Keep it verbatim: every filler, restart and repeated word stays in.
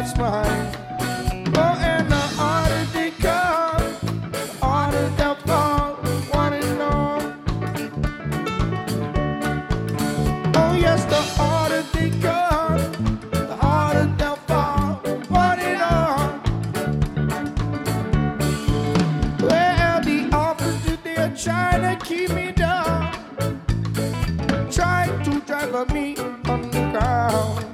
was mine. Oh, and the order they come, the order that fall, one and all. Oh, yes, the order they come, the order that fall, one and all. Well, the opposite, they're trying to keep me down, trying to drive me on the ground.